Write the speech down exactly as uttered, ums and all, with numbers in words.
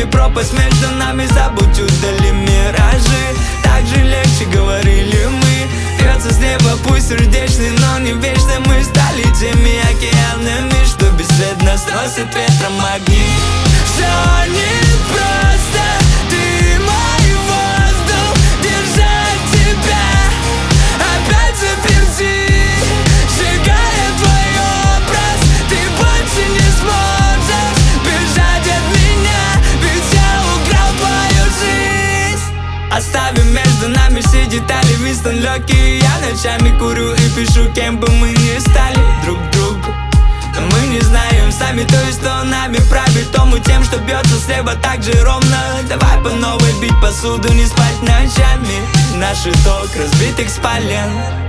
пропасть между нами, забудь, удали миражи. Так же легче, говорили мы. Льется с неба, пусть сердечный, но не вечно. Мы стали теми океанами, что бесследно сносит ветром огни. Все непросто, ты мой воздух, держать тебя опять заперти. Сжигая твой образ, ты больше не сможешь бежать от меня, ведь я украл твою жизнь. Оставим между нами все детали, Винстон легкий. Я ночами курю и пишу, кем бы мы ни стали друг другу. Но мы не знаем сами, то есть кто нами правит, тому тем, что бьется с неба так же ровно. Давай по новой бить посуду, не спать ночами. Наш итог разбитых спален.